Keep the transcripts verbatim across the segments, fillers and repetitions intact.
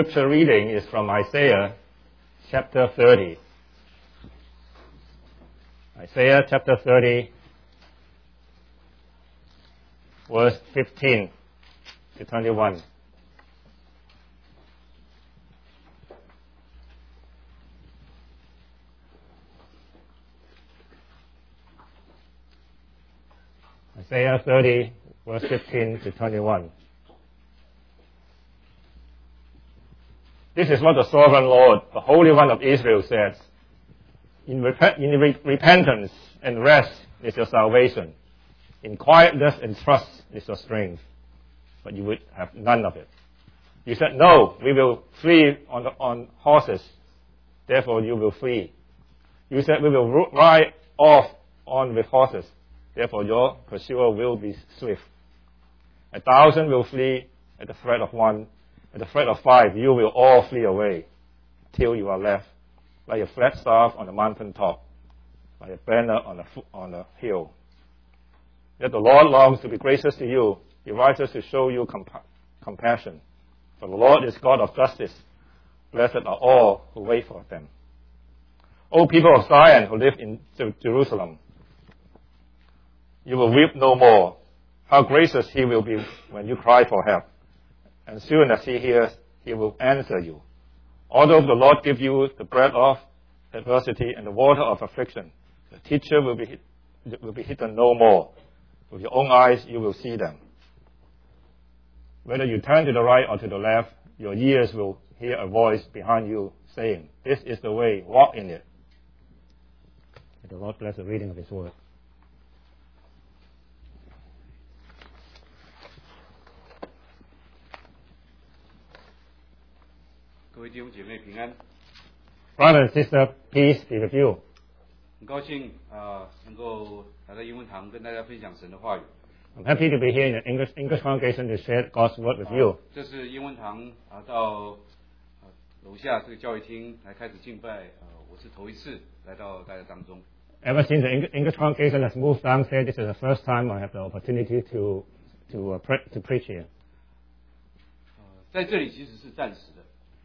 Scripture reading is from Isaiah chapter thirty. Isaiah chapter thirty, verse fifteen to twenty-one. Isaiah thirty, verse fifteen to twenty-one. This is what the sovereign Lord, the Holy One of Israel, says. In, rep- in re- repentance and rest is your salvation. In quietness and trust is your strength. But you would have none of it. You said, no, we will flee on, the, on horses. Therefore you will flee. You said, we will ride off on with horses. Therefore your pursuer will be swift. A thousand will flee at the threat of one. At the threat of five, you will all flee away till you are left like a flat staff on a mountain top, like a banner on a, on a hill. Yet the Lord longs to be gracious to you. He rises to show you compa- compassion. For the Lord is God of justice. Blessed are all who wait for them. O people of Zion who live in Jerusalem, you will weep no more. How gracious he will be when you cry for help. And soon as he hears, he will answer you. Although the Lord give you the bread of adversity and the water of affliction, the teacher will be, hit, will be hidden no more. With your own eyes you will see them. Whether you turn to the right or to the left, your ears will hear a voice behind you saying, this is the way, walk in it. May the Lord bless the reading of his word. 各位弟兄姐妹平安。 Brother and sister, peace be with you. 很高兴啊、呃，能够来到英文堂跟大家分享神的话语。 I'm happy to be here in the English English congregation to share God's word with you. 这是英文堂啊、呃、到、呃、楼下这个教会厅来开始敬拜，呃，我是头一次来到大家当中。 Ever since the English congregation has moved downstairs, this is the first time I have the opportunity to to uh, pre- to preach here. 呃，在这里其实是暂时的。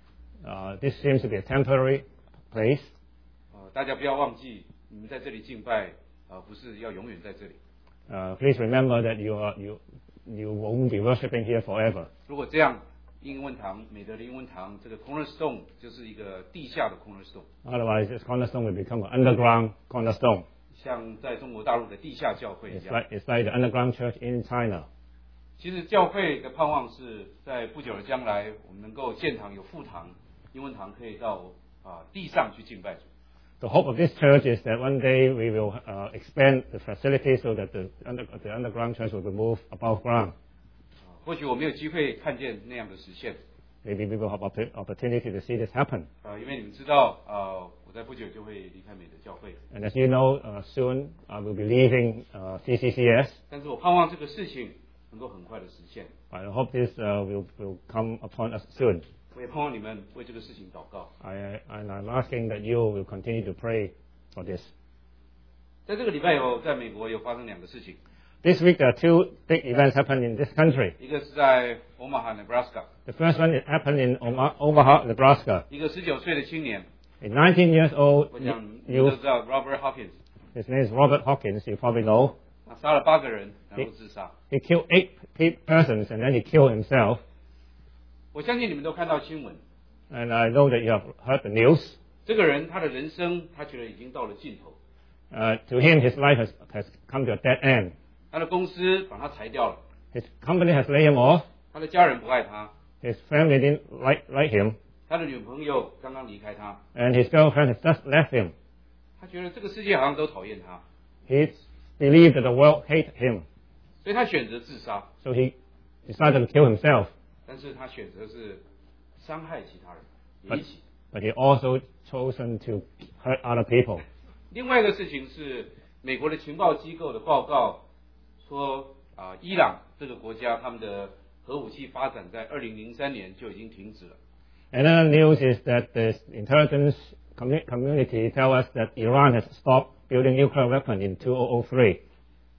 Uh, this seems to be a temporary place. 呃，大家不要忘记，你们在这里敬拜，呃，不是要永远在这里。 Uh, please remember that you are you you won't be worshiping here forever. 如果这样，英文堂美德的英文堂这个 cornerstone 就是一个地下的 cornerstone. Otherwise, this cornerstone will become an underground cornerstone. 像在中国大陆的地下教会一 It's 样。 like it's like the underground church in China. 其实教会的盼望是在不久的将来，我们能够建堂有副堂，英文堂可以到啊、呃、地上去敬拜主。 The hope of this church is that one day we will uh, expand the facilities so that the, under, the underground church will be moved above ground. 或许我没有机会看见那样的实现。 Maybe we will have opp- opportunity to see this happen. 啊、呃，因为你们知道，呃，我在不久就会离开美德教会。 And as you know, uh, soon I will be leaving uh, C C C S. 但是我盼望这个事情能够很快的实现。 I hope this uh, will will come upon us soon. 我也盼望你们为这个事情祷告。 I, and I'm asking that you will continue to pray for this. 在这个礼拜有在美国有发生两个事情。 This week there are two big events happened in this country. 一个是在 Omaha, Nebraska. The first one it happened in Oma- Omaha, Nebraska. 一个十九岁的青年， A nineteen years old 我想你们 youth, 都知道 Robert Hopkins， his name is Robert Hawkins, you probably know. 他杀了八个人，然后自杀。 He killed eight pe- persons and then he killed himself. 我相信你们都看到新闻。 And I know that you have heard the news. 这个人他的人生，他觉得已经到了尽头。 Uh, to him, his life has, has come to a dead end. 他的公司把他裁掉了， His company has laid him off. 他的家人不爱他， His family didn't like, like him. 他的女朋友刚刚离开他， And his girlfriend has just left him. 他觉得这个世界好像都讨厌他， He believed that the world hated him. 所以他选择自杀。 So he decided to kill himself. 但是他选择是伤害其他人， But, 也一起。 but he also chosen to hurt other people. 另外一个事情是，美国的情报机构的报告说，啊、呃，伊朗这个国家他们的核武器发展在二零零三年就已经停止了。 Another news is that the intelligence commu- community tell us that Iran has stopped building nuclear weapons in two thousand three.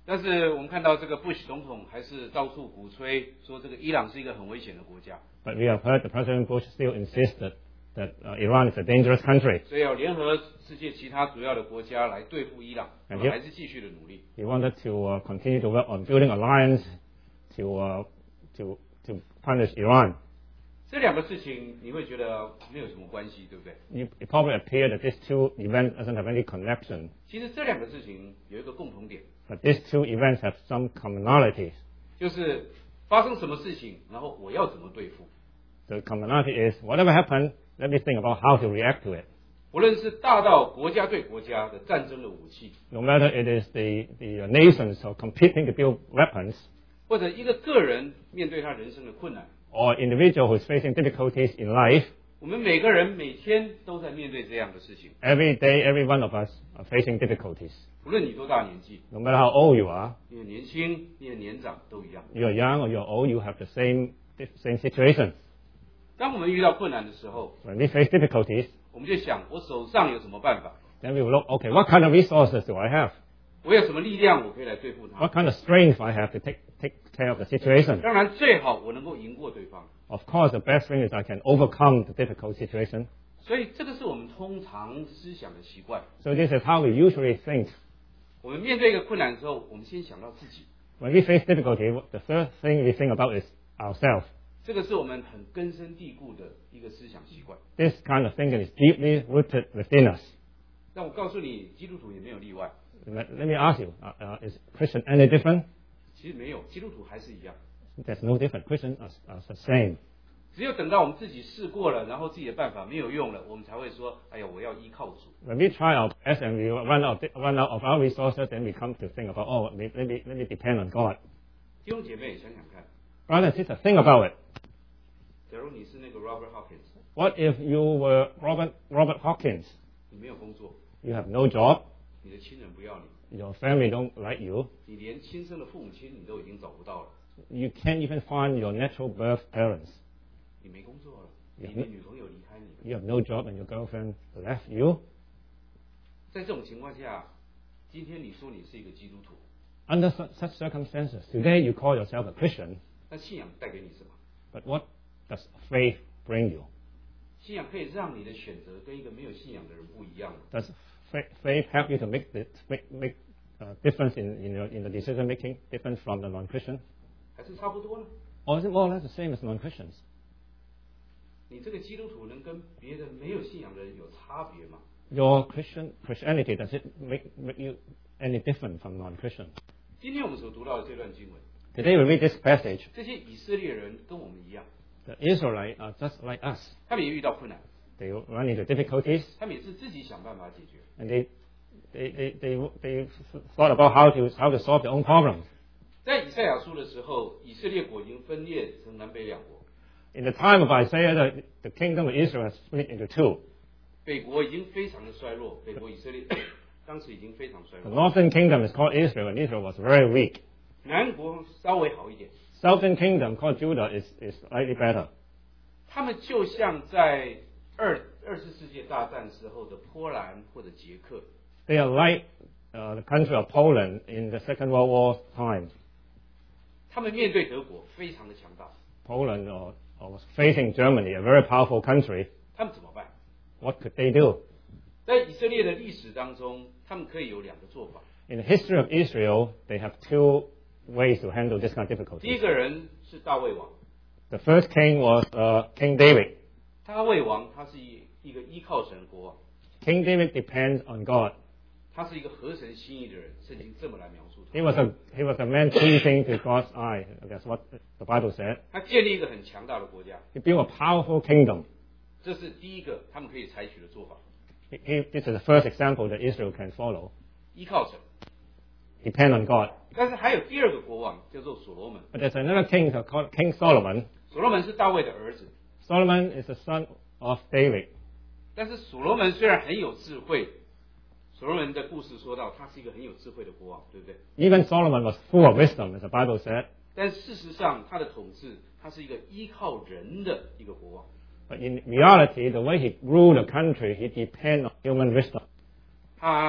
但是我们看到这个 Bush 总统还是到处鼓吹说这个伊朗是一个很危险的国家。 But we have heard the President Bush still insist that, that uh, Iran is a dangerous country. 所以要联合世界其他主要的国家来对付伊朗，我们还是继续的努力。 He wanted to uh, continue to work on building alliance to, uh, to, to punish Iran. 这两个事情你会觉得没有什么关系，对不对？ You, it probably appears that these two events doesn't have any connection. 其实这两个事情有一个共同点， But these two events have some commonalities. 就是发生什么事情，然后我要怎么对付。 The commonality is whatever happens, let me think about how to react to it. 无论是大到国家对国家的战争的武器， No matter it is the, the nations who are competing to build weapons, 或者一个个人面对他人生的困难， or individual who is facing difficulties in life, 我们每个人每天都在面对这样的事情。 every day, every one of us are facing difficulties. 无论你多大年纪， No matter how old you are, 你的年轻，你的年长都一样。 you're young or you're old, you have the same, same situation. 当我们遇到困难的时候， When we face difficulties, 我们就想我手上有什么办法， then we will look, okay, what kind of resources do I have? 我有什么力量我可以来对付它。 What kind of strength I have to take, take care of the situation? 当然最好我能够赢过对方。 Of course, the best thing is I can overcome the difficult situation. 所以这个是我们通常思想的习惯。 So this is how we usually think. 我们面对一个困难的时候，我们先想到自己， When we face difficulty, the first thing we think about is ourselves. 这个是我们很根深蒂固的一个思想习惯。 This kind of thinking is deeply rooted within us. 但我告诉你，基督徒也没有例外。 Let, let me ask you, uh, uh, is Christian any different? 其实没有，基督徒还是一样。 There's no different. Christians are, are the same. 只有等到我们自己试过了，然后自己的办法没有用了，我们才会说：“哎呀，我要依靠主。” When we try our best and we run out, run out of our resources, then we come to think about, oh, let me, let me, let me depend on God. 弟兄姐妹，想想看， Brothers and sisters, think about it. 假如你是那个 Robert Hawkins， What if you were Robert, Robert Hawkins? 你没有工作， You have no job, 你的亲人不要你， your family don't like you, 你连亲生的父母亲你都已经找不到了， you can't even find your natural birth parents. 你没工作了， Yeah. 你的女朋友离开你了。 You have no job and your girlfriend left you. 在这种情况下，今天你说你是一个基督徒， Under such, such circumstances, today you call yourself a Christian, 那信仰带给你什么？ but what does faith bring you? 信仰可以让你的选择跟一个没有信仰的人不一样。 Does fa- faith help you to make the make, make uh, difference in, in, your, in the decision making, different from the non-Christian? 还是差不多呢？ Or is it more or less the same as non-Christians? 你这个基督徒能跟别的没有信仰的人有差别吗？ Your Christian Christianity, does it make, make you any different from non-Christian? 今天我们所读到的这段经文， Today we read this passage. 这些以色列人跟我们一样， The Israelites are just like us. 他们也遇到困难， They run into difficulties 他们也是自己想办法解决。 and they, they, they, they, they thought about how to, how to solve their own problems. 在以赛亚书的时候，以色列国已经分裂成南北两国， In the time of Isaiah, the, the kingdom of Israel split into two. 北国已经非常的衰弱，北国以色列当时已经非常衰 The 弱， northern kingdom is called Israel, and Israel was very weak. 南国稍微好一点。 Southern kingdom called Judah is, is slightly better. 他们就像在二二次世界大战时候的波兰或者捷克， They are like uh, the country of Poland in the Second World War time. 他们面对德国非常的强大， Poland or, or was facing Germany, a very powerful country. 他们怎么办？ What could they do? 在以色列的历史当中，他们可以有两个做法。 In the history of Israel, they have two ways to handle this kind of 第一 difficulty. 个人是大卫王， The first king was uh, King David. 大卫王他是一一个依靠神的国王， King David depends on God. 他是一个合神心意的人，圣经这么来描述 He 他。 was a he was a man pleasing to God's eye. That's what the Bible said. 他建立一个很强大的国家， He built a powerful kingdom. 这是第一个他们可以采取的做法， He, he, this is the first example that Israel can follow. 依靠神。 Depend on God. 但是还有第二个国王叫做所罗门， But there's another king called King Solomon. 所罗门是大卫的儿子， Solomon is the son of David. 但是所罗门虽然很有智慧，所罗门的故事说到他是一个很有智慧的国王，对不对？ Even Solomon was full of wisdom, as the Bible said. 但事实上他的统治，他是一个依靠人的一个国王。 But in reality, the way he ruled the country, he depended on human wisdom. 他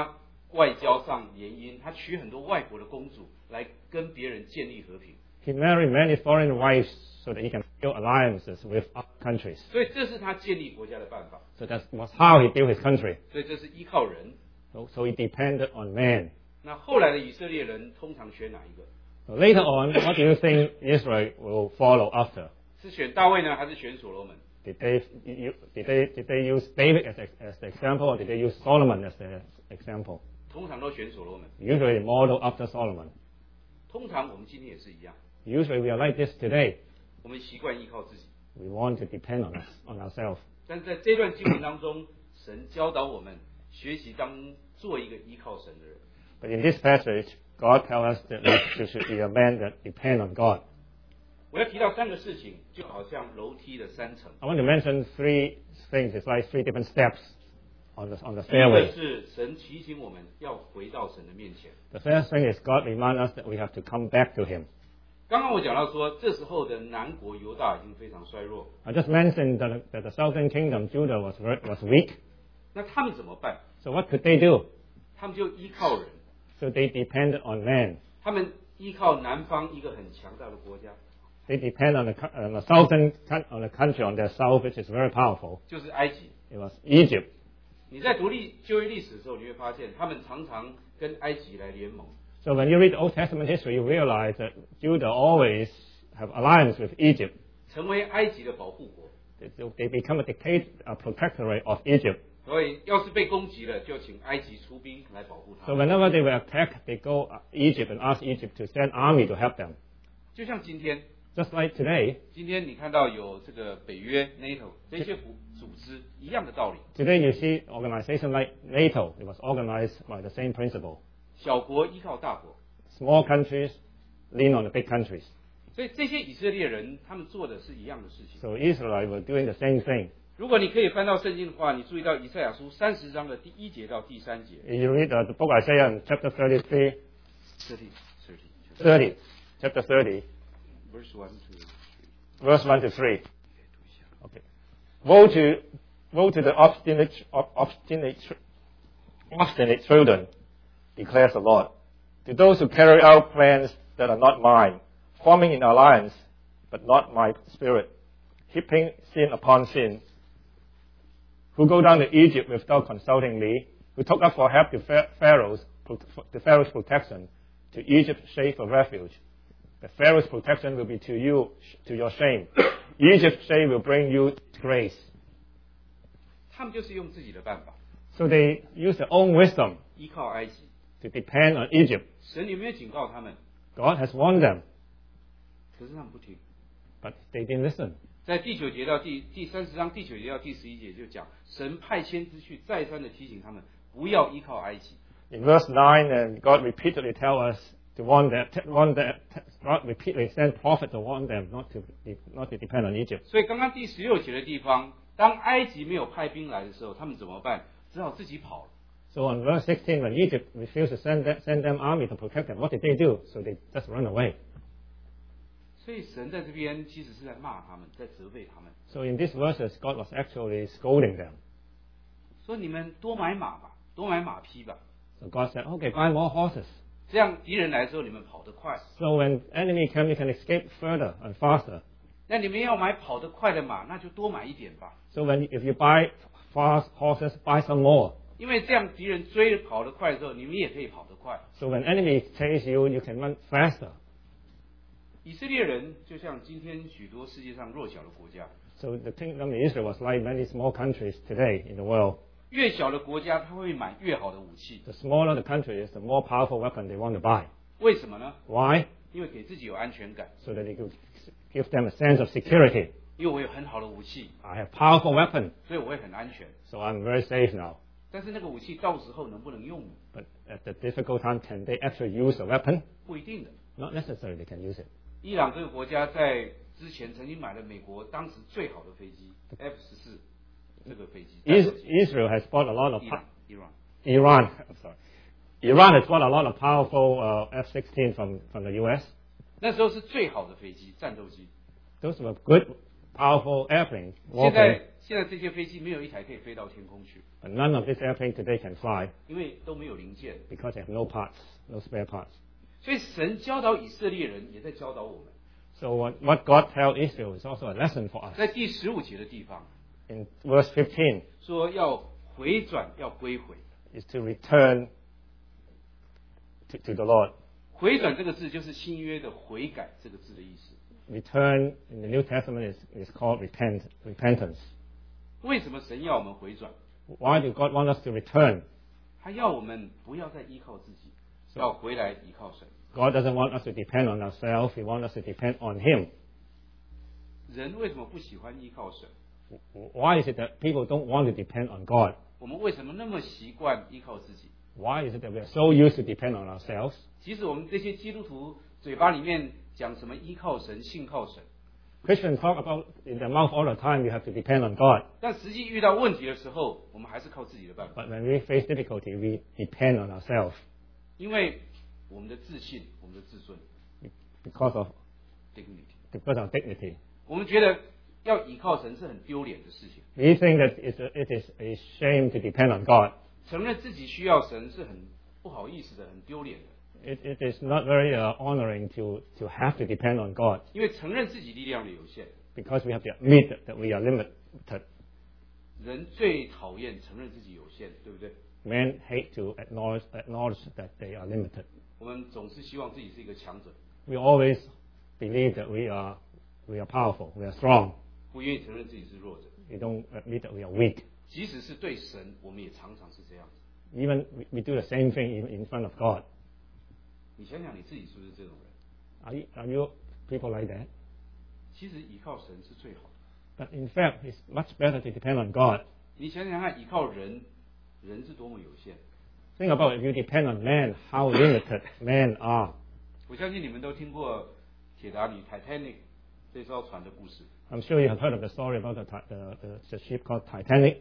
外交上联姻，他娶很多外国的公主来跟别人建立和平。 He married many foreign wives so that he can build alliances with other countries. 所以这是他建立国家的办法。 So that was how he built his country. 所以这是依靠人。 So, so he depended on man. 那后来的以色列人通常选哪一个？ So later on, what do you think Israel will follow after? 是选大卫呢，还是选所罗门？ Did they, you, did they, did they use David as, a, as the example, or did they use Solomon as the example? 通常都选所罗门。 Usually model after Solomon. 通常我们今天也是一样， Usually we are like this today. 我们习惯依靠自己。 We want to depend on us, on ourselves. 但是在这段经文当中，神教导我们学习当做一个依靠神的人。 But in this passage, God tells us that we should be a man that depend on God. 我要提到三个事情，就好像楼梯的三层。 I want to mention three things. It's like three different steps on the, on the 第一个 stairway. 是神提醒我们要回到神的面前。 The first thing is God reminds us that we have to come back to Him. 刚刚我讲到说，这时候的南国犹大已经非常衰弱， I just mentioned that, that the southern kingdom, Judah, was, ver- was weak. 那他们怎么办？ So what could they do? 他们就依靠人， So they depended on man. 他们依靠南方一个很强大的国家， They depend on the, co- on the southern coun- on the country on their south, which is very powerful. 就是埃及。 It was Egypt. 你在读历旧约历史的时候，你会发现他们常常跟埃及来联盟。 So when you read the Old Testament history, you realize that Judah always have alliance with Egypt. 成为埃及的保护国， They, they become a dictate, a protectorate of Egypt. 所以要是被攻击了，就请埃及出兵来保护他 So 们。 whenever they were attacked, they go uh, Egypt and ask Egypt to send army to help them. 就像今天， Just like today, 今天你看到有这个北约 NATO 这些组组织一样的道理， today you see organization like NATO. It was organized by the same principle. 小国依靠大国， Small countries lean on the big countries. 所以这些以色列人他们做的是一样的事情。 So Israel were doing the same thing. 如果你可以翻到圣经的话，你注意到以赛亚书三十章的第一节到第三节 If you read uh, the book Isaiah in chapter thirty-three, ，thirty thirty thirty, chapter thirty, verse one to three， verse one to three. Okay. Woe to, woe to the obstinate, ob- obstinate, obstinate children, declares the Lord, to those who carry out plans that are not mine, forming in alliance, but not my spirit, heaping sin upon sin, who go down to Egypt without consulting me, who took up for help the Pharaoh's, the Pharaoh's protection, to Egypt's safe of refuge. The Pharaoh's protection will be to you, to your shame. Egypt's shame will bring you grace. 他们就是用自己的办法 So they use their own wisdom 依靠埃及。 to depend on Egypt. 神有没有警告他们？ God has warned them, 可是他们不听。 but they didn't listen. 在第九节到第第三十章第九节到第十一节就讲，神派先知去再三的提醒他们，不要依靠埃及。 In verse nine, and God repeatedly tells us to warn them, warn them, God repeatedly sent prophet to warn them not to, not to depend on Egypt. 所以刚刚第十六节的地方，当埃及没有派兵来的时候，他们怎么办？只好自己跑了。 So on verse sixteen, when Egypt refused to send them, send them army to protect them, what did they do? So they just run away. 所以神在这边其实是在骂他们，在责备他们， So in these verses, God was actually scolding them. 说你们多买马吧，多买马匹吧， So God said, okay, buy more horses. 这样敌人来的时候你们跑得快。 So when enemy come, you can escape further and faster. 那你们要买跑得快的马，那就多买一点吧， So when if you buy fast horses, buy some more. 因为这样敌人追跑得快的时候，你们也可以跑得快。 So when enemy chase you, you can run faster. 以色列人就像今天许多世界上弱小的国家， So the kingdom of Israel was like many small countries today in the world. 越小的国家他会买越好的武器， The smaller the country is, the more powerful weapon they want to buy. 为什么呢？ Why? 因为给自己有安全感， So that they could give them a sense of security. 因为我有很好的武器， I have powerful weapon, 所以我会很安全。 so I'm very safe now. 但是那个武器到时候能不能用呢？ But at the difficult time, can they actually use a weapon? 不一定的。 Not necessarily they can use it. 伊朗这个国家在之前曾经买了美国当时最好的飞机 F 十四这个飞机。 Is- Israel has bought a lot of 伊 po- 朗，伊朗。 Iran. I'm sorry. Iran has bought a lot of powerful uh, F sixteen from, from the U S. 那时候是最好的飞机，战斗机。 Those were good, powerful airplane 现在 warplane, 现在这些飞机没有一台可以飞到天空去， but none of these airplanes today can fly 因为都没有零件。 because they have no parts, no spare parts. 所以神教导以色列人，也在教导我们。 So what, what God tells Israel is also a lesson for us. 在第十五节的地方 In verse fifteen 说要回转，要归回。 is to return to, to the Lord. 回转这个字就是新约的悔改这个字的意思。 Return in the New Testament is, is called repent, repentance. 为什么神要我们回转？ Why do God want us to return? 他要我们不要再依靠自己，要回来依靠神。 God doesn't want us to depend on ourselves. He wants us to depend on Him. 人为什么不喜欢依靠神？ Why is it that people don't want to depend on God? 我们为什么那么习惯依靠自己？ Why is it that we are so used to depend on ourselves? 即使我们这些基督徒嘴巴里面讲什么依靠神、信靠神， Christians talk about in their mouth all the time you have to depend on God. 但实际遇到问题的时候，我们还是靠自己的办法， But when we face difficulty, we depend on ourselves 因为我们的自信、我们的自尊 because of, （dignity）， because of dignity. 我们觉得要依靠神是很丢脸的事情， We think that it's a, it is a shame to depend on God. 承认自己需要神是很不好意思的、很丢脸的， It, it is not very uh, honoring to, to have to depend on God 因为承认自己力量的有限。 because we have to admit that, that we are limited. 人最讨厌承认自己有限，对不对？ Men hate to acknowledge, acknowledge that they are limited. 我们总是希望自己是一个强者， We always believe that we are, we are powerful, we are strong. 不愿意承认自己是弱者。 We don't admit that we are weak. 即使是对神，我们也常常是这样子。 Even we, we do the same thing in, in front of God. 你想想你自己是不是这种人？ Are you, are you people like that? 其实依靠神是最好的。 But in fact, it's much better to depend on God. 你想想看，依靠人，人是多么有限。 Think about if you depend on man, how limited men are. 我相信你们都听过铁达尼 （Titanic） 这艘船的故事。 I'm sure you have heard of the story about the, ti- the, the, the ship called Titanic.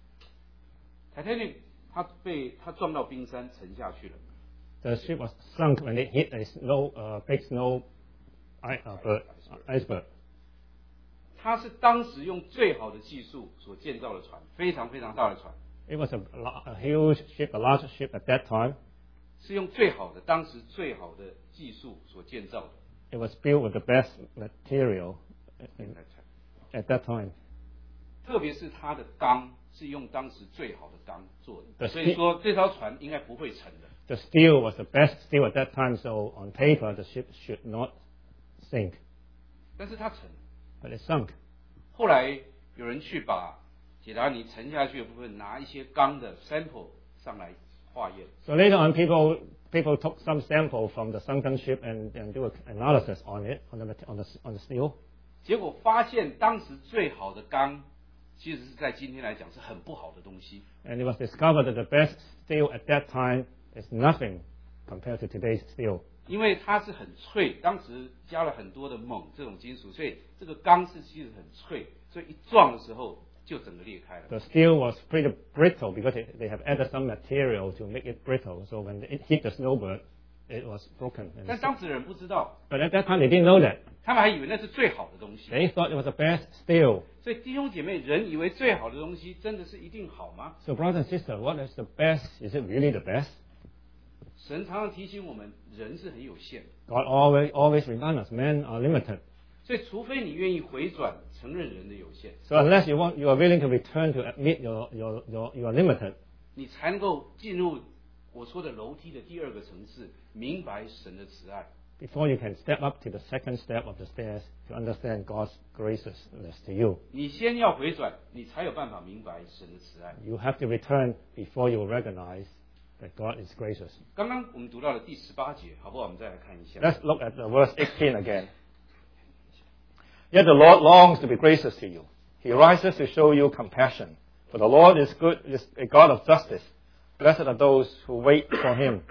Titanic 它被它撞到冰山沉下去了。 The ship was sunk when it hit a snow, uh, big snow i- uh, bird, uh, iceberg. 它是当时用最好的技术所建造的船，非常非常大的船， It was a, la- a huge ship, a large ship at that time. 是用最好的当时最好的技术所建造的。 It was built with the best material in- at that time. 特别是它的钢是用当时最好的钢做的， The 所以 steel- 说这艘船应该不会沉的。 The steel was the best steel at that time, so on paper the ship should not sink. 但是它沉了。 But it sunk. 后来有人去把铁达尼沉下去的部分拿一些钢的 sample 上来化验， So later on, people people took some sample from the sunken ship and, and do an analysis on it, on the, mate- on the, on the steel. 结果发现当时最好的钢，其实是在今天来讲是很不好的东西。 And it was discovered that the best steel at that time is nothing compared to today's steel. 因为它是很脆，当时加了很多的锰这种金属，所以这个钢是其实很脆，所以一撞的时候就整个裂开了。 The steel was pretty brittle because it, they have added some material to make it brittle. So when it hit the snowbird, it was broken. And 但当时的人不知道， but at that time, they didn't know that. 他们还以为那是最好的东西。 They thought it was the best steel. 所以弟兄姐妹，人以为最好的东西真的是一定好吗？ So brothers and sisters, what is the best? Is it really the best? 神常常提醒我们，人是很有限的， God always always reminds us, men are limited. 所以除非你愿意回转，承认人的有限， So unless you want, you are willing to return to admit your, your, your, you are limited, 你才能够进入我说的楼梯的第二个层次，明白神的慈爱。 before you can step up to the second step of the stairs to understand God's graciousness to you. 你先要回转，你才有办法明白神的慈爱。 You have to return before you recognize that God is gracious. 刚刚我们读到了第十八节，好不好？我们再来看一下。 Let's look at the verse eighteen again. Yet the Lord longs to be gracious to you. He rises to show you compassion. For the Lord is good, is a God of justice. Blessed are those who wait for Him.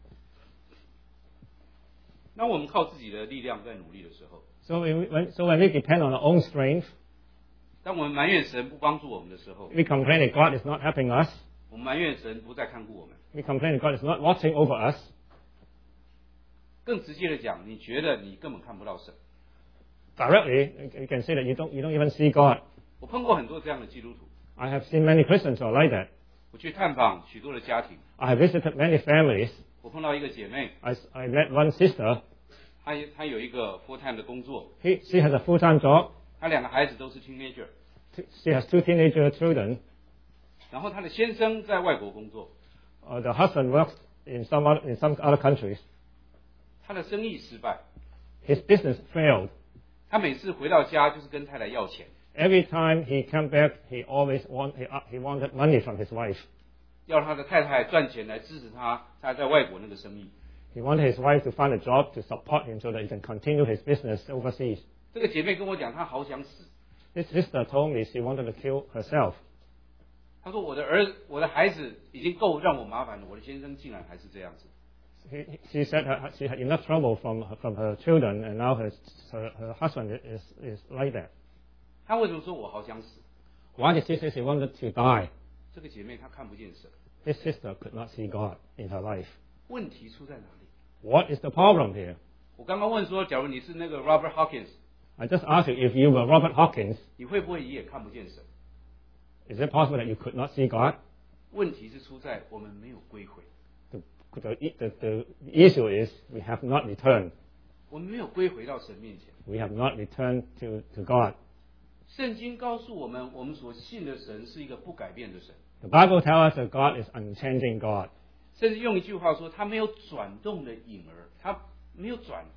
那我们靠自己的力量在努力的时候， So when, when, so when we depend on our own strength, 当我们埋怨神不帮助我们的时候， we complain that God is not helping us. 我们埋怨神不再看顾我们。 We complain that God is not watching over us. 更直接的讲，你觉得你根本看不到神， directly, you can say that you don't, you don't even see God. 我碰过很多这样的基督徒， I have seen many Christians who are like that. 我去探访许多的家庭， I have visited many families. 我碰到一个姐妹， I, I met one sister. 她她有一个 full time 的工作， He, she has a full-time job. 她两个孩子都是 teenager， She has two teenager children. 然后她的先生在外国工作， Uh, the husband works in some other, in some other countries. 他的生意失败， His business failed. 他每次回到家就是跟太太要钱， Every time he came back, he always want, he, uh, he wanted money from his wife. 要他的太太赚钱来支持他他在外国那个生意。 He wanted his wife to find a job to support him so that he can continue his business overseas. 这个姐妹跟我讲，她好想死。 This sister told me she wanted to kill herself. 她说：“我的儿子，我的孩子已经够让我麻烦了，我的先生竟然还是这样子。” He, she said her, she had enough trouble from from her children, and now her her, her husband is is like that. 她为什么说我好想死？ Why did she say she wanted to die? 这个姐妹她看不见神， This sister could not see God in her life. 问题出在哪里？ What is the problem here? 我刚刚问说，假如你是那个 Robert Hawkins， I just asked you, if you were Robert Hawkins, 你会不会也看不见神？ is it possible that you could not see God? 问题是出在我们没有归回， The, the, the, the issue is we have not returned. 我们没有归回到神面前。 We have not returned to, to God. 圣经告诉我们，我们所信的神是一个不改变的神， The Bible tells us that God is unchanging God. 甚至用一句话说，他没有转动的影儿，他没有转。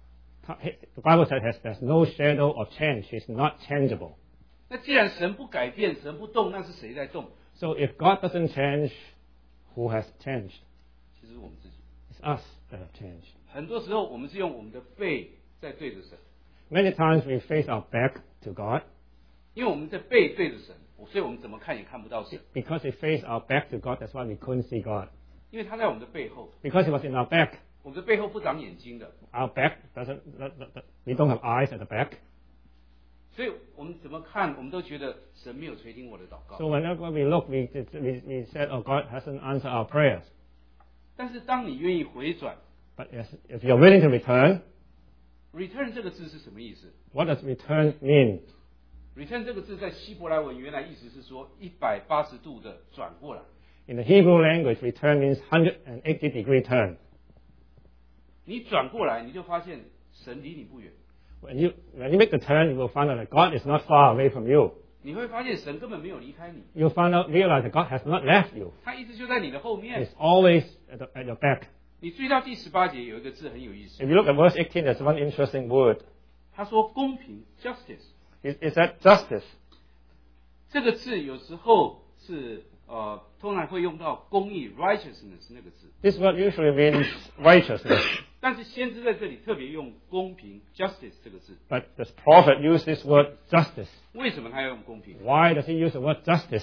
The Bible says there's, there's no shadow of change. He's not changeable. 那既然神不改变，神不动，那是谁在动？ So if God doesn't change, who has changed? 其实是我们自己。 It's us that have changed. 很多时候，我们是用我们的背在对着神， Many times we face our back to God. 因为我们的背对着神，所以我们怎么看也看不到神， Because we face our back to God, that's why we couldn't see God. 因为他在我们的背后， Because He was in our back. 我们的背后不长眼睛的， Our back doesn't, we don't have eyes at the back. 所以我们怎么看，我们都觉得神没有垂听我的祷告。 So whenever we look, we, we, we said, oh, God hasn't answered our prayers. 但是当你愿意回转 But if, if you're willing to return, ，return 这个字是什么意思 what does return mean? ？return 这个字在希伯来文原来意思是说一百八十度的转过来。 In the Hebrew language, return means one hundred eighty degree turn. 你转过来，你就发现神离你不远， When you, when you make the turn, you will find out that God is not far away from you. 你会发现神根本没有离开你， You'll find out, realize that God has not left you. 他一直就在你的后面 He's。always at, the, at your back. 你注意到第十八节有一个字很有意思， If you look at verse eighteen, there's one interesting word. 他说公平 （justice）。 Is, is that justice? 这个字有时候是呃，通常会用到公义 （righteousness） 那个字， This word usually means righteousness. 但是先知在这里特别用公平 （justice） 这个字。 But the prophet used this word justice. 为什么他要用公平 Why does he use the word justice?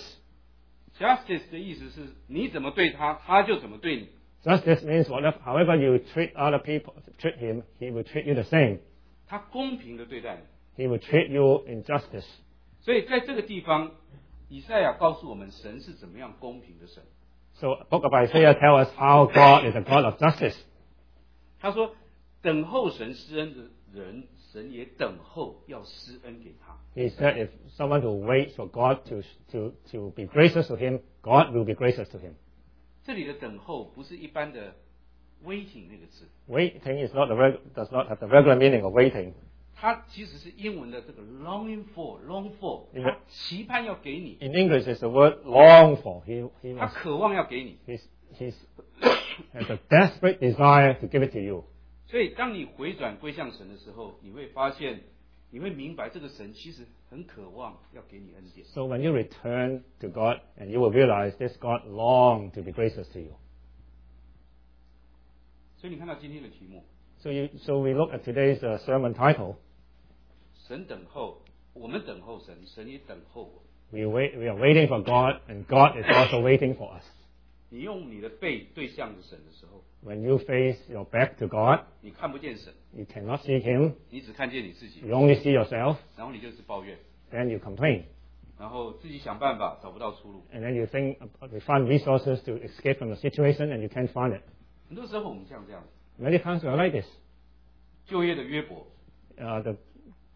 ？justice 的意思是你怎么对他，他就怎么对你。 Justice means whatever, however you treat other people, treat him, he will treat you the same. 他公平的对待你。 He will treat you in justice. 所以在这个地方，以赛亚告诉我们，神是怎么样公平的神。 So book of Isaiah tells us how God is a God of justice. 他说，等候神施恩的人，神也等候要施恩给他。 He said if someone who waits for God to, to, to be gracious to him, God will be gracious to him. 这里的等候不是一般的 waiting 那个字， Waiting is not the reg- does not have the regular meaning of waiting. 它其实是英文的这个 longing for，long for， 因为他期盼要给你， In English, it's the word long for. He, he 他 was, 渴望要给你。 he's, he's has a desperate desire to give it to you. 所以当你回转归向神的时候，你会发现，你会明白这个神其实很渴望要给你恩典。 So when you return to God, and you will realize this God long to be gracious to you. 所以你看到今天的题目， So you, so we look at today's uh, sermon title. 神等候，我们等候神，神也等候我。 We wait, we are waiting for God, and God is also waiting for us. 你用你的背对向着神的时候， When you face your back to God, 你看不见神， you cannot see Him. 你只看见你自己， You only see yourself. 然后你就是抱怨， Then you complain, 然后自己想办法找不到出路。 and then you think uh, you find resources to escape from the situation, and you can't find it. 很多时候我们像这样子， Many times we are like this. 就业的约伯， Uh, the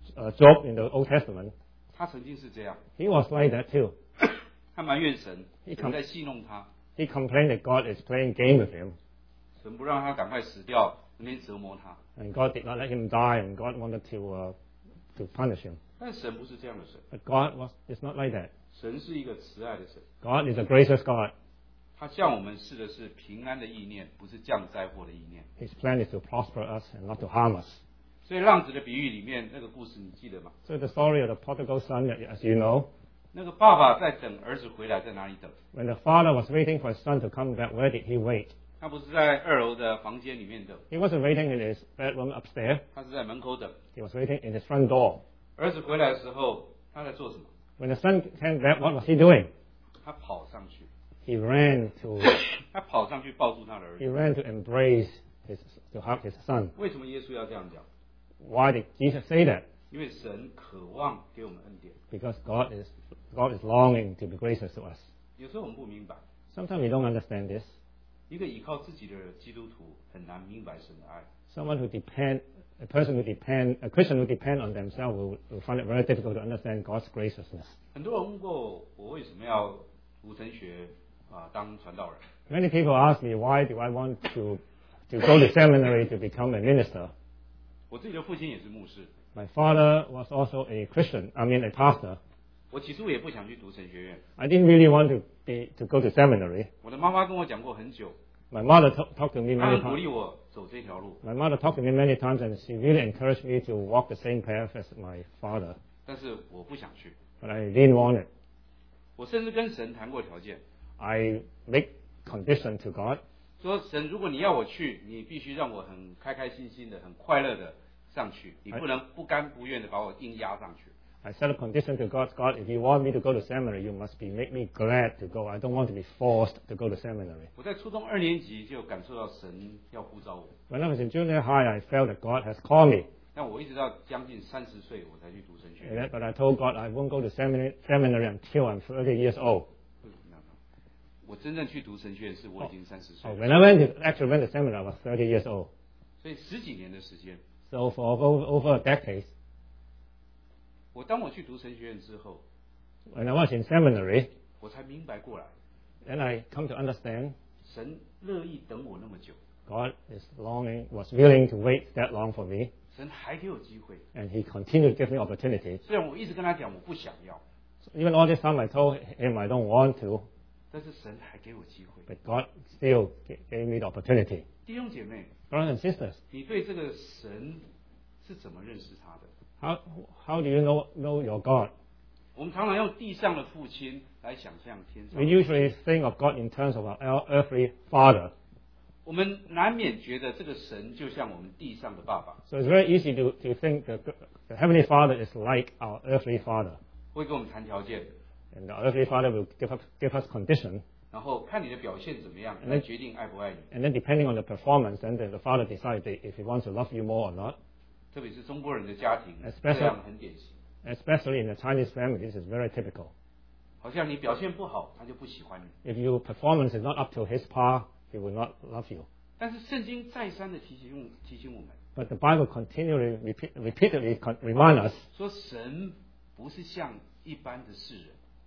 uh, Job in the Old Testament, 他曾经是这样， he was like that too. 他埋怨神， He 神在戏弄他， He complained that God is playing game with him, 神不让他赶快死掉，那边折磨他。 and God did not let him die, and God wanted to uh, to punish him. 但神不是这样的神， But God was is not like that. 神是一个慈爱的神， God is a gracious God. 他向我们示的是平安的意念，不是降灾祸的意念。 His plan is to prosper us and not to harm us. 所以浪子的比喻里面那个故事你记得吗？ So the story of the prodigal son, as you know, 那个爸爸在等儿子回来，在哪里等？ when the father was waiting for his son to come back, where did he wait? 他不是在二楼的房间里面等， He wasn't waiting in his bedroom upstairs. 他是在门口等。 He was waiting in his front door. 儿子回来的时候，他在做什么？ When the son came back, what was he doing? 他跑上去， He ran to 他跑上去抱住他的儿 he 子。 ran to embrace his to hug his son. 为什么耶稣要这样讲？ Why did Jesus say that? 因为神渴望给我们恩典。 Because God is God is longing to be gracious to us. 有时候我们不明白， Sometimes we don't understand this. 一个依靠自己的基督徒很难明白神的爱。 Someone who depend a person who depend a Christian who depend on themselves will, will find it very difficult to understand God's graciousness. 很多人问过我为什么要读神学啊，当传道人。 Many people ask me why do I want to to go to seminary to become a minister. 我自己的父亲也是牧师， My father was also a Christian, I mean a pastor. 我起初也不想去读神学院。 I didn't really want to be, to go to seminary. 我的妈妈跟我讲过很久， My mother t- talked to me 她 many 很鼓 times. 励我走这条路， My mother talked to me many times, and she really encouraged me to walk the same path as my father. 但是我不想去。 But I didn't want it. 我甚至跟神谈过条件， I make condition to God. 说神，如果你要我去，你必须让我很开开心心的、很快乐的上去，你不能不甘不愿的把我硬压上去。 I set a condition to God. God, if you want me to go to seminary, you must be make me glad to go. I don't want to be forced to go to seminary. 我在初中二年级就感受到神要呼召我， When I was in junior high, I felt that God has called me. 但我一直到将近三十岁我才去读神学 And 院。 that- But I told God I won't go to seminary, seminary until I'm thirty years old. 为什么呢？我真正去读神学院是我已经三十岁 So 了， when I went to, actually went to seminary, I was thirty years old. 所以十几年的时间。 So for over, over a decade, 我当我去读神学院之后， when I was in seminary, 我才明白过来， then I come to understand 神乐意等我那么久， God is longing, was willing to wait that long for me, 神还给我机会。 and He continued to give me opportunities. 虽然我一直跟他讲我不想要， So even all this time I told Him I don't want to, 但是神还给我机会。 but God still g- gave me the opportunity. 弟兄姐妹， Brothers and sisters, 你对这个神是怎么认识他的？ how, how do you know, know your God? 我们常常用地上的父亲来想象天上 We。usually think of God in terms of our ear- earthly father. 我们难免觉得这个神就像我们地上的爸爸， So it's very easy to, to think that the Heavenly Father is like our earthly father. 会跟我们谈条件， And the earthly father will give us, give us condition. 然后看你的表现怎么样， 嗯来决定爱不爱你。 And then depending on the performance, then the, the father decides if he wants to love you more or not. 特别是中国人的家庭， Especially- 这样很典型。 Especially in the Chinese family, this is very typical. 好像你表现不好，他就不喜欢你。 If your performance is not up to his par, he will not love you. 但是圣经再三的提醒提醒我们， But the Bible continually, repeat, repeatedly con- remind us, 说神不是像一般的世人，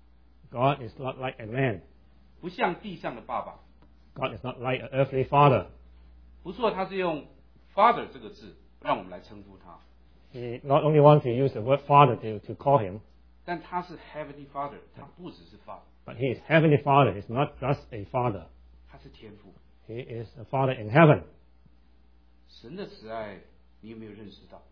God is not like a man. 不像地上的爸爸。 God is not like an earthly father. 不错，他是用 Father 这个字让我们来称呼他， He not only wants to use the word father to, to call him, 但他是 Heavenly Father，他不只是 Father， but he is Heavenly Father. He's not just a father. 他是天父。 He is a father in heaven. 神的慈爱，你有没有认识到？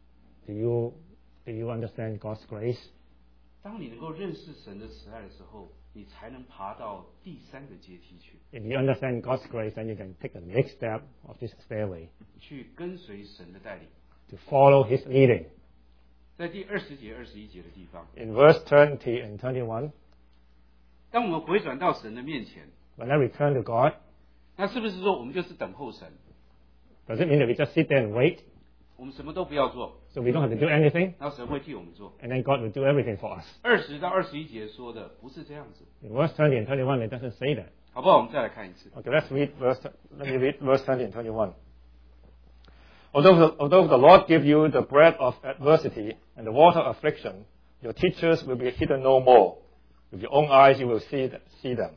Do you, do you understand God's grace? 当你能够认识神的慈爱的时候，你才能爬到第三个阶梯去， If you understand God's grace, then you can take the next step of this stairway 去跟随神的带领。 to follow His leading. 在第二十节、二十一节的地方， In verse twenty and twenty-one, 当我们回转到神的面前， when I return to God, 那是不是说我们就是等候神？ does it mean that we just sit there and wait, 我们什么都不要做， so we don't have to do anything, 然后神会替我们做。 and then God will do everything for us? 二十到二十一节说的不是这样子， In verse twenty and twenty-one, it doesn't say that. 好不好？我们再来看一次。 Okay, let's read verse. Let me read verse twenty and twenty-one. Although the, although the Lord give you the bread of adversity and the water of affliction, your teachers will be hidden no more. With your own eyes you will see, see them.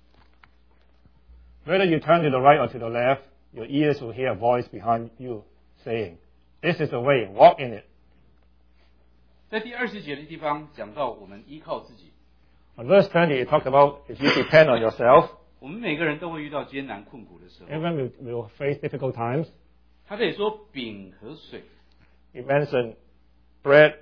Whether you turn to the right or to the left, your ears will hear a voice behind you saying, This is the way, walk in it. 在第二十节的地方讲到我们依靠自己。 On verse twenty, it talks about if you depend on yourself, 我们每个人都会遇到艰难困苦的时候。 everyone will, will face difficult times. 他这里说饼和水。 It mentioned bread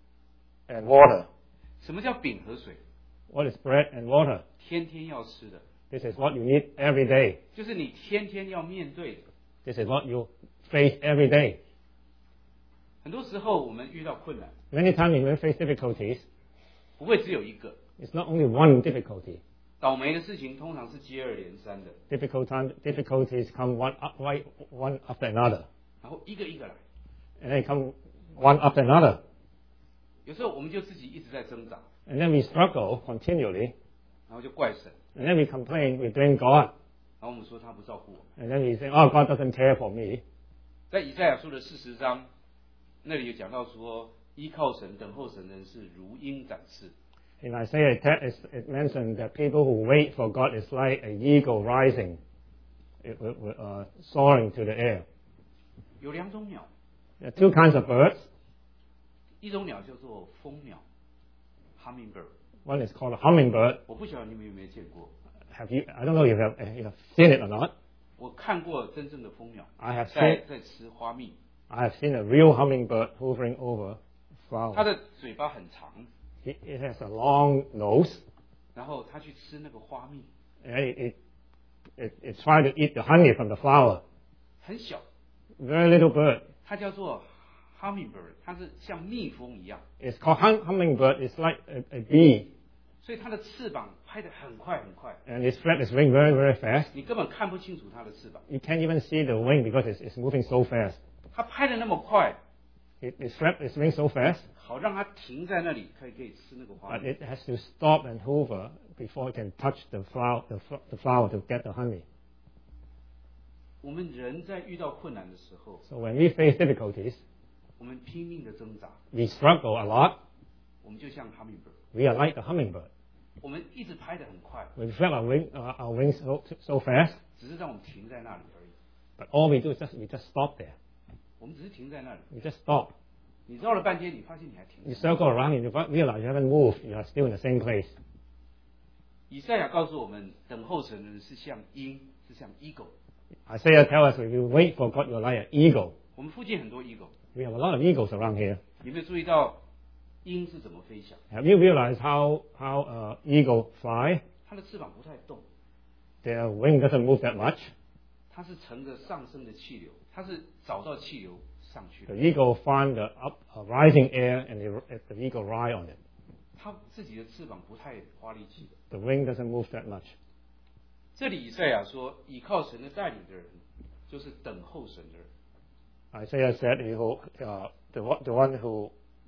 and water. 什么叫饼和水？ What is bread and water? 天天要吃的， This is what you need every day. 就是你天天要面对的。 This is what you face every day. 很多时候我们遇到困难， Many times you will face difficulties. 不会只有一个， It's not only one difficulty. 倒霉的事情通常是接二连三的， Difficult time, difficulties come one, up, right, one after another. 然后一个一个来。 And they come one after another. 有时候我们就自己一直在挣扎， And then we struggle continually. 然后就怪神， And then we complain, we blame God. 然后我们说他不照顾我。 And then we say, oh, God doesn't care for me. 在以赛亚书的四十章，那里有讲到说，依靠神、等候神的人是如鹰展翅。 In Isaiah, it, it mentioned that people who wait for God is like an eagle rising, it, uh, soaring to the air. 有两种鸟， There are two kinds of birds. 一种鸟叫做蜂鸟 （hummingbird）， One is called a hummingbird. 我不晓得你们有没有见过。 Have you? I don't know if you have, you have seen it or not. 我看过真正的蜂鸟 I have 在 seen, 在吃花蜜， I have seen a real hummingbird hovering over 它 flowers. 的嘴巴很长， It, it has a long nose, 然后它去吃那个花蜜， and it, it, it, it tries to eat the honey from the flower. 很小， Very little bird. 它叫做 hummingbird，它是像蜜蜂一样， It's called hum, hummingbird. It's like a, a bee, 所以它的翅膀拍得很快很快， and it spreads its wing very, very fast. 你根本看不清楚它的翅膀， You can't even see the wing because it's, it's moving so fast. 它拍得那么快， It, it spreads its wing so fast, 好让它停在那里，可以可以吃那个花 but 蜜。 it has to stop and hover before it can touch the flower, the, fl- the flower to get the honey. 我们人在遇到困难的时候， So when we face difficulties, 我们拼命的挣扎， we struggle a lot. 我们就像 hummingbird， We are like the hummingbird. 我们一直拍得很快， We flap our, wing, uh, our wings so, so fast, 只是让我们停在那里而已。 but all we do is just we just stop there. 我们只是停在那里， We just stop. 你绕了半天，你发现你还停 You 在那里。 circle around and you realize you haven't moved. You are still in the same place. 以赛亚告诉我们，等候神的人是像鹰，是像 eagle。 Isaiah tells us if you wait for God, you're like an eagle. 我们附近很多 eagle， We have a lot of eagles around here. 有没有注意到鹰是怎么飞翔？ Have you realized how how uh, eagle fly? 它的翅膀不太动， Their wing doesn't move that much. 它是乘着上升的气流，它是找到气流上去 The 的， eagle find the up, uh, rising air and the, the eagle ride on it. 它自己的翅膀不太花力气的。 The wing doesn't move that much. 这里以赛亚说，倚靠神的带领的人，就是等候神的人。 Isaiah said, "You uh, the one- the one who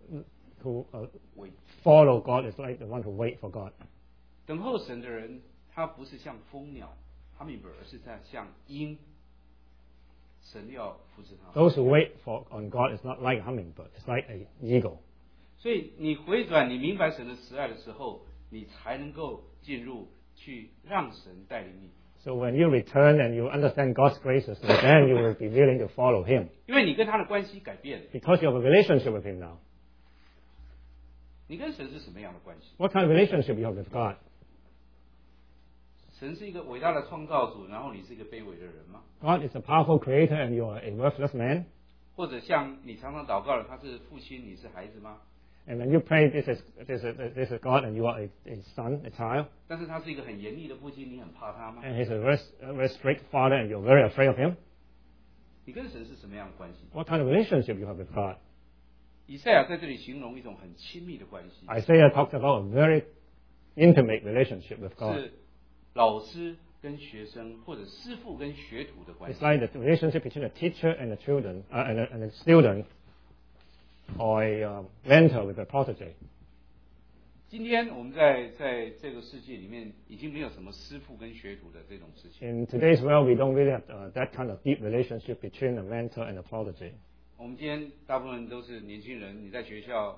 who uh, 为 follow God is like the one who wait for God." 等候神的人，他不是像蜂鸟 hummingbird， 而是在像鹰。神要扶持他。 Those who wait for on God is not like a hummingbird. It's like an eagle. 所以你回转，你明白神的慈爱的时候，你才能够进入去让神带领你。 So when you return and you understand God's graces, then you will be willing to follow Him 因为你跟他的关系改变了。 because you have a relationship with Him now. 你跟神是什么样的关系？ What kind of relationship you have with God? 神是一个伟大的创造主，然后你是一个卑微的人吗？ God is a powerful Creator, and you are a worthless man. 或者像你常常祷告的，他是父亲，你是孩子吗？ And when you pray, this is this is this is God, and you are a, a son, a child, 但是他是一个很严厉的父亲，你很怕他吗？ and He's a very, a very strict Father, and you're very afraid of Him. 你跟神是什么样的关系？ What kind of relationship you have with God? 以赛亚在这里形容一种很亲密的关系， Isaiah talks about a very intimate relationship with God. 是老师跟学生，或者师傅跟学徒的关 It's 系。 like the relationship between a teacher and a children, uh, and, a, and a student, or a uh, mentor with a protege. 今天我们在在这个世界里面，已经没有什么师傅跟学徒的这种事情。 In today's world, we don't really have uh, that kind of deep relationship between a mentor and a protege. 我们今天大部分都是年轻人，你在学校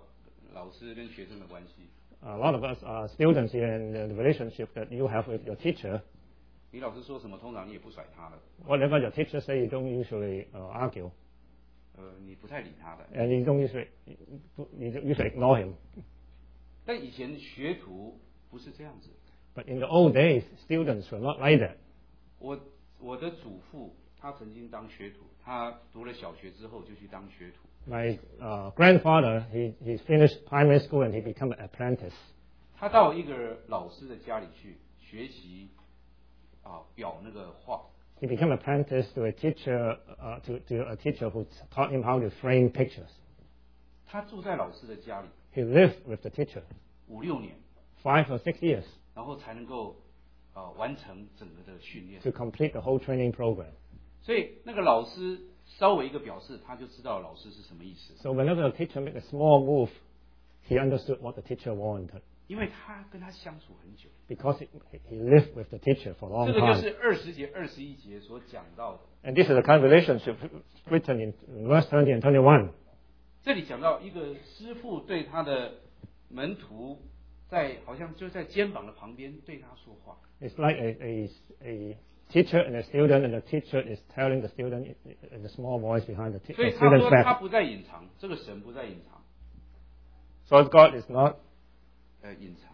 老师跟学生的关系。 A lot of us are students here, and the relationship that you have with your teacher. 你老师说什么，通常你也不甩他的。 Whatever your teacher say, you don't usually uh, argue. 呃，你不太理他的。 And you don't usually, you usually ignore him. 但以前学徒不是这样子。 But in the old days, students were not like that. 我我的祖父他曾经当学徒，他读了小学之后就去当学徒。 My uh, grandfather, he, he finished primary school and he became an apprentice. 他到一个老师的家里去学习啊裱那个画。 He became an apprentice to a teacher, uh, to, to a teacher who taught him how to frame pictures. 他住在老师的家里。 He lived with the teacher. 五六年。 Five or six years. 然后才能够啊、呃、完成整个的训练。 To complete the whole training program. 所以那个老师稍微一个表示，他就知道老师是什么意思。 So whenever the teacher made a small move, he understood what the teacher wanted. 因为他跟他相处很久。 Because he, he lived with the teacher for a long time. 这个就是二十节、二十一节所讲到的。 And this is the kind of relationship written in verse twenty and twenty-one. 这里讲到一个师傅对他的门徒，在好像就在肩膀的旁边对他说话。 It's like a, a, a teacher and a student, and the teacher is telling the student in a small voice behind the, t- 所以 the 他 student's 说 back. 他不再隐藏，这个神不再隐藏。 So God is not 呃隐藏。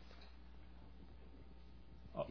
Oh,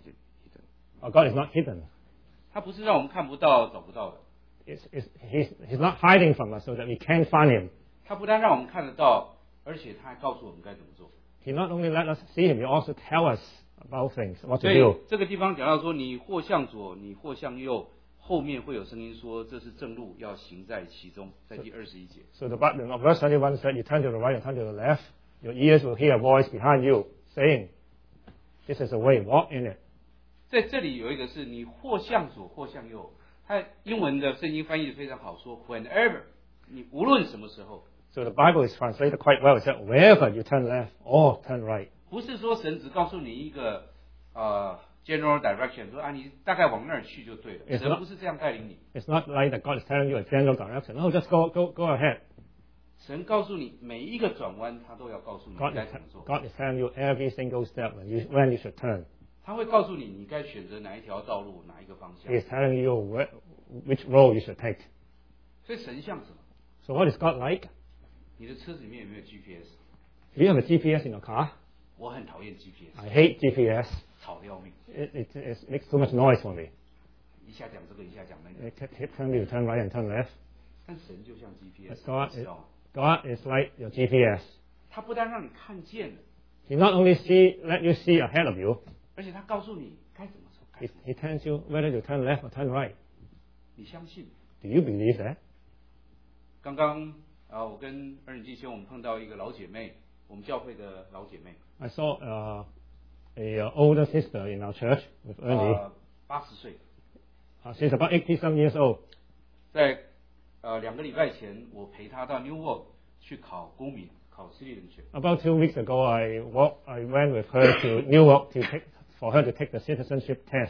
oh, God is not hidden. 他不是让我们看不到、找不到的。 It's, it's, he's, he's not hiding from us so that we can't find him. 他不但让我们看得到，而且他还告诉我们该怎么做。 He not only let us see him, he also tell us about things, what 所 to 以 do. 这个地方讲到说，你或向左，你或向右，后面会有声音说，这是正路，要行在其中，在第二十一节。 So the Bible, verse twenty-one said, you turn to the right, you turn to the left, your ears will hear a voice behind you saying, this is the way, walk in it. 在这里有一个是你或向左或向右，它英文的圣经翻译的非常好，说 whenever， 你无论什么时候。 So the Bible is translated quite well. It said, wherever you turn left or turn right. 不是说神只告诉你一个呃 general direction， 说啊你大概往那儿去就对了。 It's 神 not- 不是这样带领你， It's not like that God is telling you a general direction. No, just go, go, go ahead. 神告诉你每一个转弯，他都要告诉你 God 该 is, 怎么做。 God is telling you every single step when you, when you should turn. 他会告诉你你该选择哪一条道路，哪一个方向 He。is telling you where, which road you should take. 所以神像什么？ So what is God like? 你的车子里面有没有 G P S？ Do you have a G P S in your car? 我很讨厌 G P S， I hate G P S. 吵得要命， It, it, it makes too much noise for me. 一下讲这个，一下讲那个。 It keeps telling me to turn right and turn left. 但神就像 G P S， God 你知道吗？ God is like your G P S. 他不但让你看见了， He not only see, let you see ahead of you, 而且他告诉你该怎么做，该 he, 怎么 he tells you whether to turn left or turn right. 你相信？ Do you believe that? 刚刚啊，我跟二女弟兄我们碰到一个老姐妹，我们教会的老姐妹， I saw uh, a uh, older sister in our church with Ernie. 呃，八十岁， Uh, she's about eighty some years old. 在呃两个礼拜前，我陪她到 Newark 去考公民，考 citizenship。 About two weeks ago, I walk, I went with her to Newark to take, for her to take the citizenship test.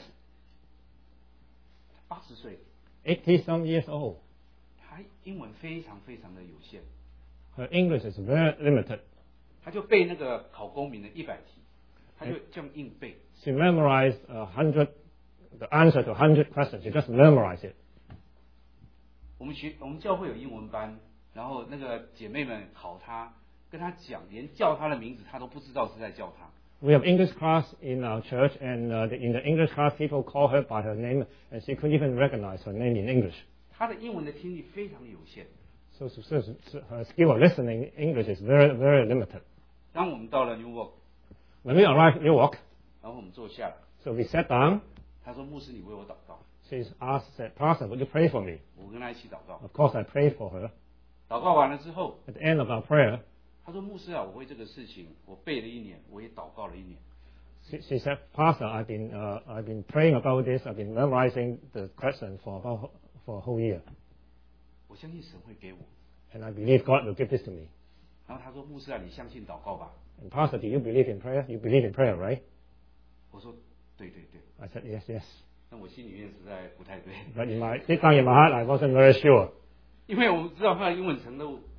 八十岁， eighty some years old. 她英文非常非常的有限， Her English is very limited. 她就背那个考公民的一百题，她就这样硬背。 She memorized a hundred, the answer to a hundred questions. She just memorized it. 我们学我们教会有英文班，然后那个姐妹们考她，跟她讲，连叫她的名字她都不知道是在叫她。 We have English class in our church, and uh, the, in the English class, people call her by her name, and she couldn't even recognize her name in English. 她的英文的听力非常的有限。 So, so, so, so her skill of listening English is very, very limited. 当我们到了 Newark， When we arrived in Newark, 然后我们坐下来， so we sat down. 她说：“牧师，你为我祷告。 She's asked, said, Pastor, would you pray for me? ” 我跟她一起祷告。 Of course, I prayed for her. 祷告完了之后， At the end of our prayer, 她说：“牧师啊，我为这个事情，我背了一年，我也祷告了一年。 she, she said, Pastor, I've been, uh, I've been praying about this. I've been memorizing the question for about for a whole year, 我相信神会给我。 and I believe God will give this to me. ” 然后她说：“牧师啊，你相信祷告吧 And Pastor, do you believe in prayer? You believe in prayer, right?？” 我说：“对对对。 I said, yes, yes. ” 但我心里面实在不太对， But in my, deep down in my heart, I wasn't very sure 因为我们知道她的英文程度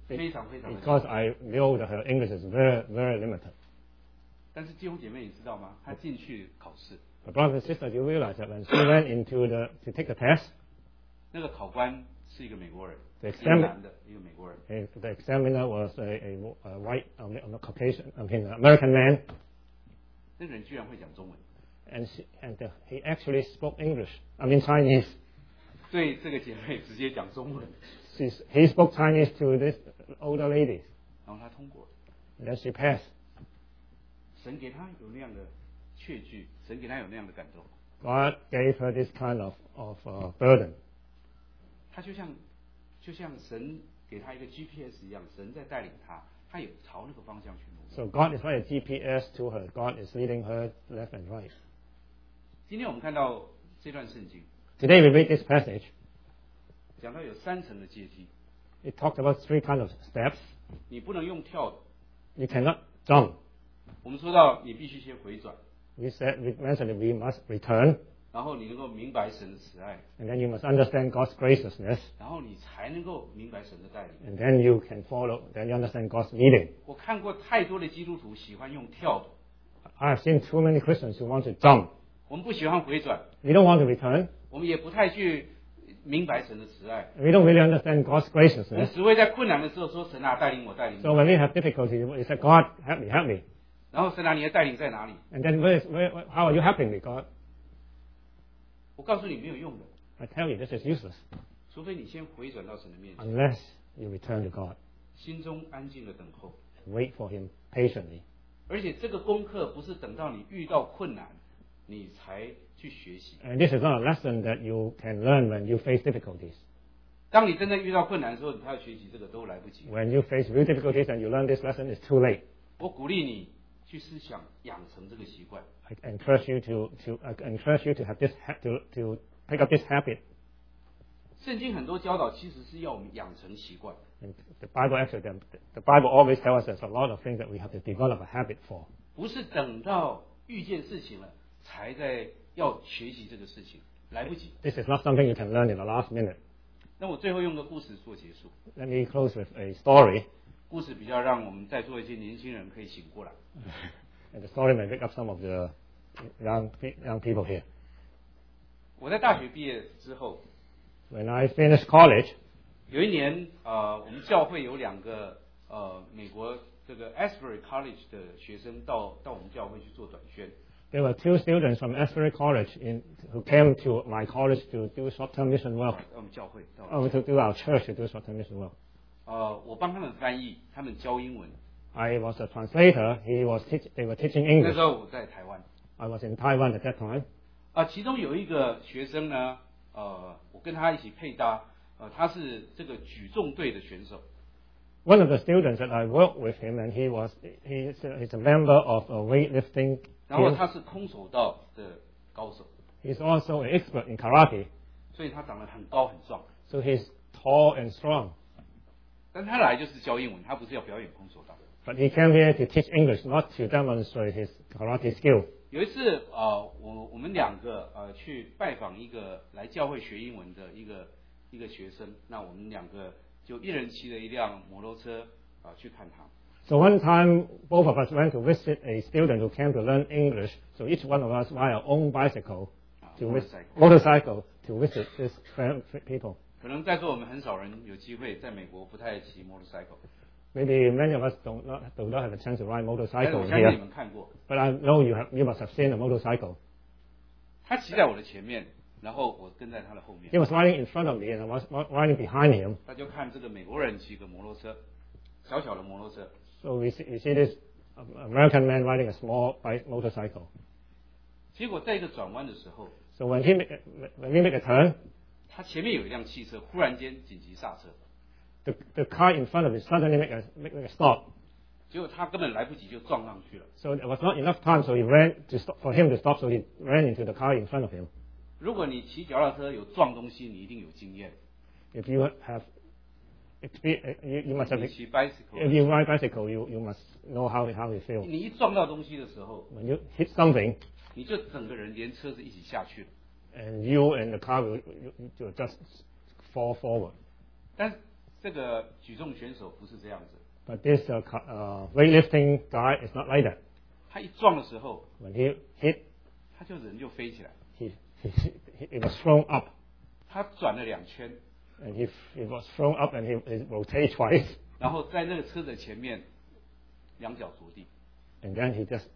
非常非常的 because I know that her English is very, very limited. 但是弟兄姐妹，你知道吗？她进去考试， But brothers and sisters, you realize that when she went into the to take the test, 那个考官是一个美国人， the 一个 examiner, 男的，一个美国人。 eh, the examiner was a, a, a white, um, not Caucasian, I mean American man, 那个人居然会讲中文， and she, and uh, he actually spoke English. I mean Chinese. 对这个姐妹直接讲中文， She's, he spoke Chinese to this older lady, 然后她通过了。 and then she passed. 神给她有那样的确据，神给她有那样的感动， God gave her this kind of of uh, burden. 她就像就像神给她一个 G P S 一样，神在带领她，她也朝那个方向去努力。 So God is like a G P S to her. God is leading her left and right. 今天我们看到这段圣经， Today we read this passage. 讲到有三层的阶梯， It talked about three kind of steps. 你不能用跳的。 You cannot jump. 我们说到你必须先回转， We said we mentioned that we must return, 然后你能够明白神的慈爱， and then you must understand God's graciousness, 然后你才能够明白神的带领。 and then you can follow. Then you understand God's leading. 我看过太多的基督徒喜欢用跳的， I have seen too many Christians who want to jump. 我们不喜欢回转， We don't want to return. 我们也不太去明白神的慈爱， We don't really understand God's 我们 graciousness. 只会在困难的时候说神啊带领我带领 So 我， when we have difficulty, we say, God, help me, help me. 然后神啊你的带领在哪里？ And then where, is, where, where- how are you helping me, God? 我告诉你没有用的， I tell you, this is useless 除非你先回转到神的面前， unless you return to God 心中安静的等候。 and wait for Him patiently. 而且这个功课不是等到你遇到困难，你才去学习。 And this is not a lesson that you can learn when you face difficulties. 当你真正遇到困难的时候，你才要学习这个都来不及。 When you face real difficulties and you learn this lesson, it's too late. 我鼓励你去思想养成这个习惯。 I encourage you to, to I encourage you to have this ha- to, to pick up this habit. 圣经很多教导其实是要我们养成习惯， And the Bible actually, the, the Bible always tells us there's a lot of things that we have to develop a habit for. 不是等到遇见事情了才在要学习这个事情，来不及。 This is not something you can learn in the last minute. 那我最后用个故事做结束， Let me close with a story. 故事比较让我们在座一些年轻人可以醒过来。 And the story may wake up some of the young, young people here. 我在大学毕业之后， When I finished college, 有一年，呃，我们教会有两个呃美国这个 Asbury College 的学生到到我们教会去做短宣。 there were two students from Asbury College in, who came to my college to do short-term mission work. 到我们教会，到 Oh, to do our church to do short-term mission work. 呃，我帮他们翻译，他们教英文。 I was a translator. He was teach, they were teaching 那 English. 时候我在台湾， I was in Taiwan at that time. 啊、其中有一个学生呢，呃，我跟他一起配搭，呃，他是这个举重队的选手。 One of the students that I worked with him, and he was he is a, he's a member of a weightlifting 然后 team. 他是空手道的高手， He's also an expert in karate, 所以他长得很高很壮。 so he's tall and strong. 但他来就是教英文，他不是要表演空手道。 But he came here to teach English, not to demonstrate his karate skill. 有一次，呃，我我们两个呃去拜访一个来教会学英文的一个一个学生，那我们两个就一人骑了一辆摩托车啊、呃去看他。 So one time, both of us went to visit a student who came to learn English. So each one of us buy our own bicycle 啊 to visit, motorcycle motorcycle to visit these fam- people. 可能在座我们很少人有机会在美国不太骑 motorcycle， Maybe many of us don't not, do not have a chance to ride 但是 motorcycle 我相信你 here. 们看过。 But I know you have, you must have seen a motorcycle. 他骑在我的前面，然后我跟在他的后面 He，was riding in front of me and I was riding behind him. 他就看这个美国人骑个摩托车，小小的摩托车。 So we see, we see this American man riding a small bike motorcycle. 结果在一个转弯的时候， So when he make, a- when we make a turn, 他前面有一辆汽车忽然间紧急刹车， the, the car in front of him suddenly make a, make, make a stop. 结果他根本来不及就撞上去了。 So there was not enough time, so he ran to stop, for him to stop, so he ran into the car in front of him. 如果你骑脚踏车有撞东西，你一定有经验。 If you have, expe- you, you must have, 你 if 骑 bicycle， you ride bicycle, you, you must know how it, how it feels. 你一撞到东西的时候， When you hit something, 你就整个人连车子一起下去了。 and you and the car will you, you just fall forward. 但这个举重选手不是这样子。 But this uh, uh, weightlifting guy is not like that. 他一撞的时候 When he hit, 他就人就飞起来， he, he, he, he was thrown up. 他转了两圈， And he, he was thrown up and he, he rotated twice. 然后在那个车的前面两脚着地， And then he just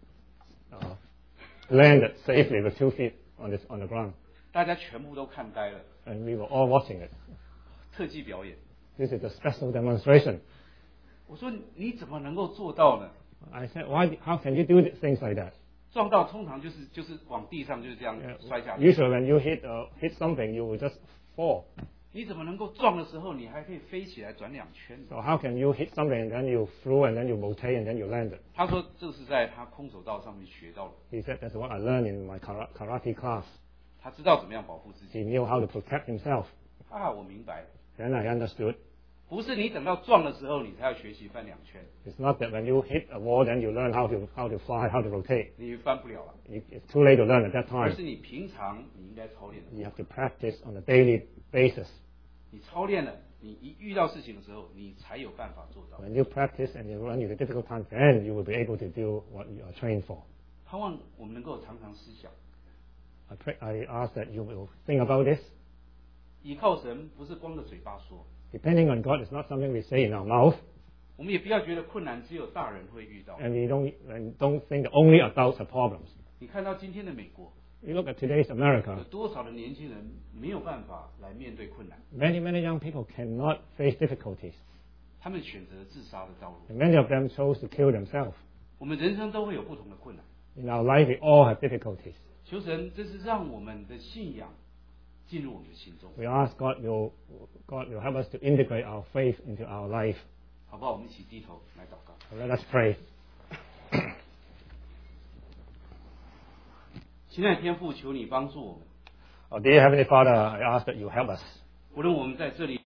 uh, landed safely with two feet on, this, on the ground. 大家全部都看呆了， And we were all watching it. 特技表演。 This is a special demonstration. 我说你怎么能够做到呢？ I said, Why, how can you do things like that? 撞到通常就是就是往地上就是这样 Uh, 摔下去。 Usually when you hit, uh, hit something, you will just fall. 你怎么能够撞的时候，你还可以飞起来转两圈？ So how can you hit something and then you flew and then you rotate and then you landed? 他说这是在他空手道上面学到的， He said, that's what I learned in my kara- karate class. 他知道怎么样保护自己。 He knew how to protect himself. 啊，我明白， Then I understood. 不是你等到撞的时候你才要学习翻两圈， It's not that when you hit a wall, then you learn how to, how to fly, how to rotate. 你翻不了了。 You, it's too late to learn at that 而 time. 是你平常你应该操练的。 You have to practice on a daily basis. 你操练了，你一遇到事情的时候，你才有办法做到。 When you practice and you run into difficult times, then you will be able to do what you are trained for. 盼望我们能够常常思想， I, pray, I ask that you will think about this. 倚靠神不是光着嘴巴说， Depending on God is not something we say in our mouth, 我们也不要觉得困难只有大人会遇到。 and we don't, and don't think that only adults have problems. 你看到今天的美国， You look at today's 有 America, 多少的年轻人没有办法来面对困难， many, many young people cannot face difficulties. 他们选择自杀的道路。 And many of them chose to kill themselves. 我们人生都会有不同的困难， In our life, we all have difficulties. 求神这是让我们的信仰进入我们的心中， We ask God will, God will help us to integrate our faith into our life. 好不好？我们一起低头来祷告。 So let us pray. 亲爱的天父，求你帮助我们， Oh, dear Heavenly Father, I ask that you help us. 无论我们在这里。